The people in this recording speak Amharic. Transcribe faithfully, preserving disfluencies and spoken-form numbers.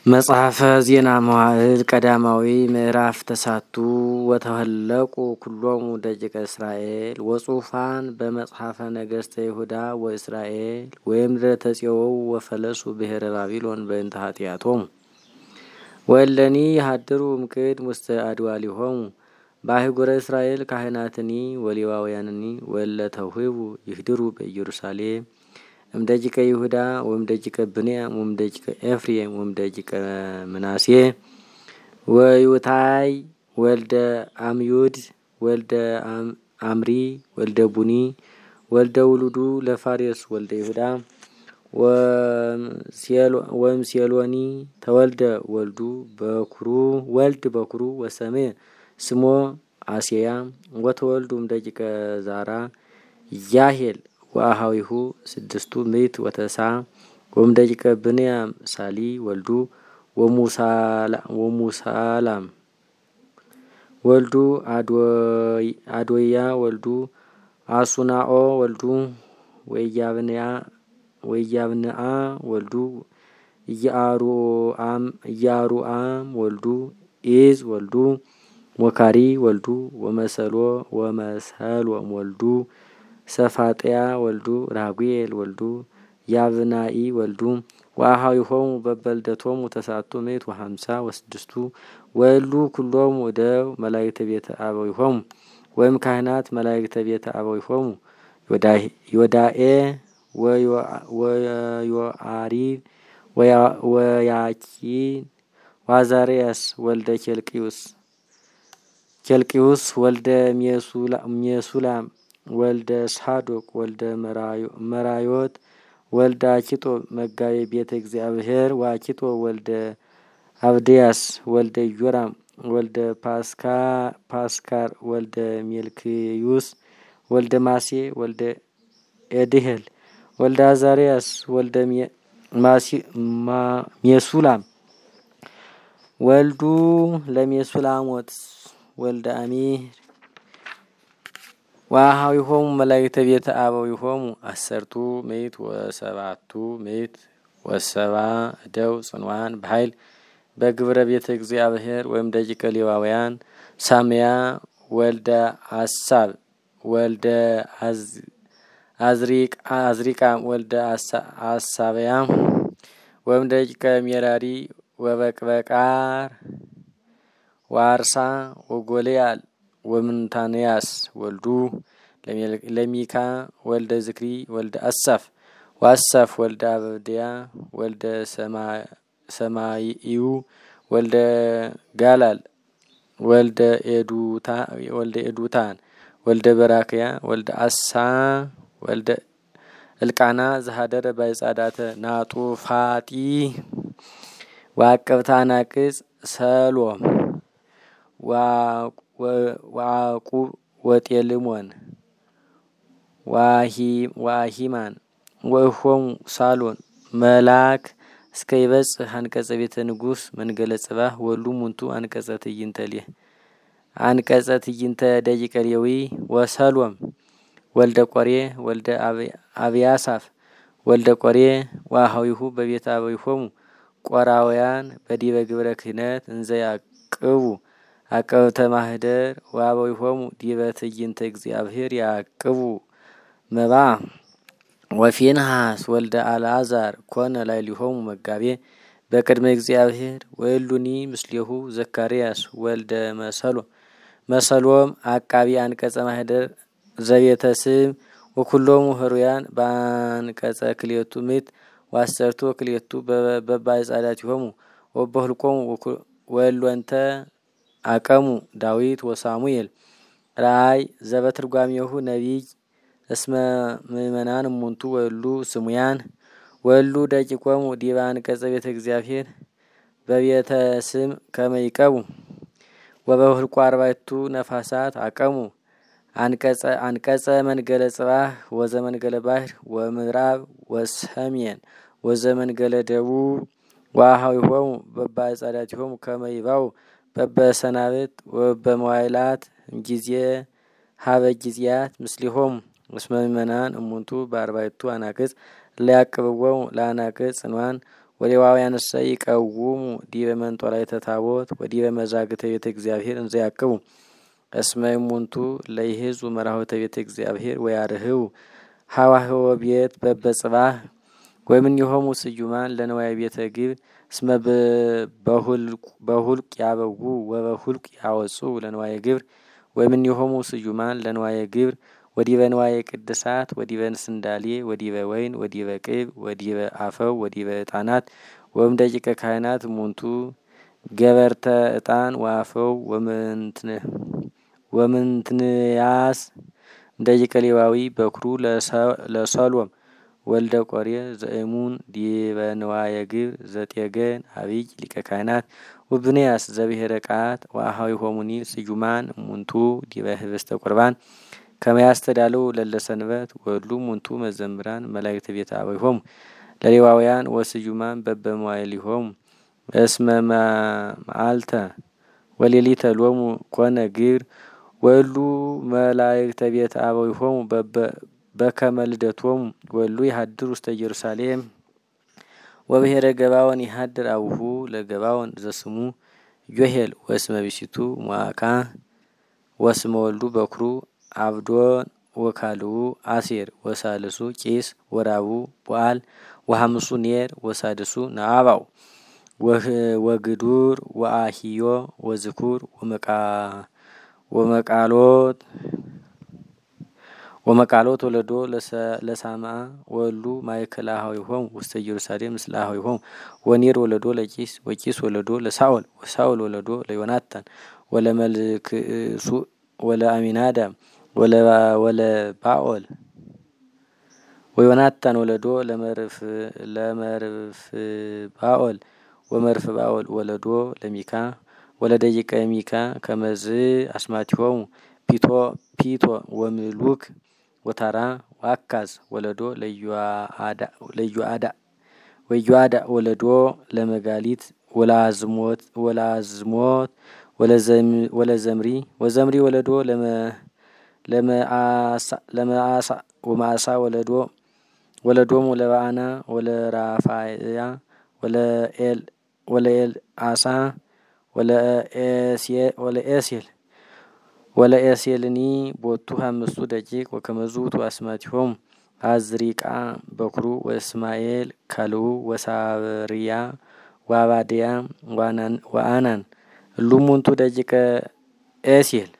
መጽሐፈ ዜና መዋዕል ቀዳማዊ ምዕራፍ ተሳቱ ወተወለቁ ኩሎሙ ደቂቀ እስራኤል ወጹፋን በመጽሐፈ ነገሥተ ይሁዳ ወእስራኤል ወይምድረ ተጽዮው ወፈለሱ ብሔረ ባቢሎን በእንተ ኃጢአቶሙ ወለኒ ይሃድሩ እምቅድ ውስተ አድዋሊሆሙ በአህጉረ እስራኤል ካህናትኒ ወሌዋውያንኒ ወለተውህቡ ይህድሩ በኢየሩሳሌም እምደቂቀ ይሁዳ ወምደቂቀ ብንያም ወምደቂቀ ኤፍሬም ወምደቂቀ ምናሴ ወዩታይ ወልደ አምዩድ ወልደ አምሪ ወልደ ቡኒ ወልደ ውሉዱ ለፋሬስ ወልደ ይሁዳ ወምሴሎኒ ተወልደ ወልዱ በኩሩ ወልድ በኩሩ ወሰሜ ስሞ አሴያ ወተወልዱም ደቂቀ ዛራ ያሄል ወአሃዊሁ ስድስቱ ምዕት ወተሳ ወምደቂቀ ብንያም ሳሊ ወልዱ ወሙሳላም ወልዱ አዶያ ወልዱ አሱናኦ ወልዱ ወያብንያ ወያብንአ ወልዱ ያሩአም ያሩአም ወልዱ ኢዝ ወልዱ ወካሪ ወልዱ ወመሰሎ ወመሰሎ ወልዱ ሰፋጥያ ወልዱ ራጉኤል ወልዱ ያብናኢ ወልዱ ወአሃዊሆሙ በበልደቶሙ ተሳቱ ምዕት ወሀምሳ ወስድስቱ ወሉ ኩሎሙ ደው መላእክተ ቤተ አበዊሆሙ ወይም ካህናት መላእክተ ቤተ አበዊሆሙ ዮዳኤ ወዮአሪብ ወያኪን ዋዛሪያስ ወልደ ኬልቂዩስ ኬልቂዩስ ወልደ ሜሱላም ወልደ ሳዶቅ ወልደ መራዮት ወልደ አኪጦ መጋቤ ቤተ እግዚአብሔር ዋኪጦ ወልደ አብድያስ ወልደ ዮራም ወልደ ፓስካር ወልደ ሜልክዩስ ወልደ ማሴ ወልደ ኤድሄል ወልደ አዛሪያስ ወልደ ሜሱላም ወልዱ ለሜሱላሞት ወልደ አሚር ወአሃዊሆሙ መላእክተ ቤተ አበዊሆሙ አሰርቱ ምዕት ወሰባቱ ምዕት ወሰባ ደው ጽንዋን በኃይል በግብረ ቤተ እግዚአብሔር ወይም ደቂቀ ሌዋውያን ሳምያ ወልደ አሳብ ወልደ አዝሪቃም ወልደ አሳበያ ወይም ደቂቀ ሜራሪ ወበቅበቃር ዋርሳ ወጎልያል ወምንታንያስ ወልዱ ለሚካ ወልደ ዝክሪ ወልደ አሳፍ ዋሳፍ ወልደ አበድያ ወልደ ሰማይኡ ወልደ ጋላል ወልደ ኤዱታ ወልደ ኤዱታን ወልደ በራክያ ወልደ አሳ ወልደ እልቃና ዘሃደረ ባይጻዳተ ናጡፋጢ ዋቀብታና ቅጽ ሰሎም ዋቁ ወጤልሞን ዋሂማን ወሆሙ ሳሎን መላክ እስከ ይበጽሕ አንቀጸ ቤተ ንጉስ መንገለ ጽባህ ወሉ ሙንቱ አንቀጸ ትዕይንተልየ አንቀጸ ትዕይንተ ደቂቀ ሌዊ ወሰሎም ወልደ ቆሬ ወልደ አብያሳፍ ወልደ ቆሬ ወአሃዊሁ በቤተ አበዊሆሙ ቆራውያን በዲበ ግብረ ክህነት እንዘ ያቅቡ አቀብተ ማህደር ወአበዊሆሙ ዲበ ትዕይንተ እግዚአብሔር ያቅቡ መባ ወፊንሃስ ወልደ አልዓዛር ኮነ ላዕሌሆሙ መጋቤ በቅድመ እግዚአብሔር ወይሉኒ ምስሌሁ ዘካርያስ ወልደ መሰሎ መሰሎም አቃቢ አንቀጸ ማህደር ዘቤተ ስም ወኩሎሙ ህሩያን በአንቀጸ ክልኤቱ ምዕት ወአሰርቱ ክልኤቱ በባይጻዳቲሆሙ ወበህልቆሙ ወሎንተ አቀሙ ዳዊት ወሳሙኤል ራእይ ዘበትርጓሜሁ ነቢይ እስመ ምእመናን እሙንቱ ወሉ ስሙያን ወሉ ደቂቆሙ ዲበ አንቀጸ ቤተ እግዚአብሔር በቤተ ስም ከመይቀቡ ወበህልቆ አርባዕቱ ነፋሳት አቀሙ አንቀጸ አንቀጸ መንገለ ጽባህ ወዘመንገለ ባሕር ወምዕራብ ወሰሜን ወዘመንገለ ደቡብ ወአሃዊሆሙ በባይጻዳቲሆሙ ከመይባው በበሰናብት ወበመዋይላት ጊዜ ሀበ ጊዜያት ምስሊሆሙ እስመ ምእመናን እሙንቱ በአርባዕቱ አናቅጽ ለያቅብወሙ ለአናቅጽ ጽንዋን ወሌዋውያንሰ ይቀውሙ ዲበ መንጦላዕተ ታቦት ወዲበ መዛግብተ ቤተ እግዚአብሔር እንዘ ያቅቡ እስመ እሙንቱ ለይሕዙ መራሕወተ ቤተ እግዚአብሔር ወያርህቡ ሀዋህወ ቤት በበጽባህ ወእምኔሆሙ ስዩማን ለንዋየ ቤተ ግብር እስመ በሁልቅ ያበዉ ወበሁልቅ ያወጹ ለንዋየ ግብር ወእምኔሆሙ ስዩማን ለንዋየ ግብር ወዲበ ንዋየ ቅድሳት ወዲበ ስንዳሌ ወዲበ ወይን ወዲበ ቅብ ወዲበ አፈው ወዲበ ዕጣናት ወእም ደቂቀ ካህናት እሙንቱ ገበርተ ዕጣን ወአፈው ወምንትንያስ ደቂቀ ሌዋዊ በኩሩ ለሰሎም ወልደ ቆሬ ዘእሙን ዲበ ንዋየ ግብር ዘጤገን አብይ ሊቀ ካህናት ወብንያስ ዘብሔረ ቃት ወአኀዊሆሙኒ ስዩማን እሙንቱ ዲበ ህብስተ ቁርባን ከመ ያስተዳልው ለለሰንበት ወሉ እሙንቱ መዘምራን መላእክተ ቤተ አበዊሆሙ ለሌዋውያን ወስዩማን በበመዋዕሊሆሙ እስመ መዓልተ ወሌሊተ ሎሙ ኮነ ግብር ወሉ መላእክተ ቤተ አበዊሆሙ በከመ ልደቶሙ ወሉ ይሃድር ውስተ ኢየሩሳሌም ወብሔረ ገባዖን ይሃድር አቡሁ ለገባዖን ዘስሙ ዮሄል ወስመ ቢሲቱ ሞዓካ ወስመ ወልዱ በኩሩ አብዶን ወካልኡ አሴር ወሳልሱ ቂስ ወራቡ በዓል ወሐምሱ ኔር ወሳድሱ ናባው ወግዱር ወአሂዮ ወዝኩር ወመቃ ወመቃሎት ወመቃሎት ወለዶ ለሳማ ወሉ ማእከለ አኀዊሆሙ ውስተ ኢየሩሳሌም ምስለ አኀዊሆሙ ወኔር ወለዶ ለቂስ ወቂስ ወለዶ ለሳኦል ወሳኦል ወለዶ ለዮናታን ወለመልክሱ ወለአሚናዳብ ወለባኦል ወዮናታን ወለዶ ለመርፍ ለመርፍ ባኦል ወመርፍ ባኦል ወለዶ ለሚካ ወለደቂቀ ሚካ ከመዝ አስማቲሆሙ ፒቶ ፒቶ ወምሉክ ወታራ ዋካዝ ወለዶ ለዩአዳ ለዩአዳ ወዩአዳ ወለዶ ለመጋሊት ወላዝሞት ወላዝሞት ወለዘም ወለዘምሪ ወዘምሪ ወለዶ ለመ ለመአሳ ለመአሳ ወማሳ ወለዶ ወለዶሙ ለባአና ወለራፋያ ወለኤል ወለኤል አሳ ወለኤስየ ወለኤስየል ወለኤስየልኒ ቦቱ አምስቱ ደቂቅ ወከመዙቱ አስማቲሆሙ አዝሪቃ በኩሩ ወእስማኤል ካልኡ ወሳብሪያ ወአባድያ ወአናን ወአናን እሉሙንቱ ደቂቀ ኤስየል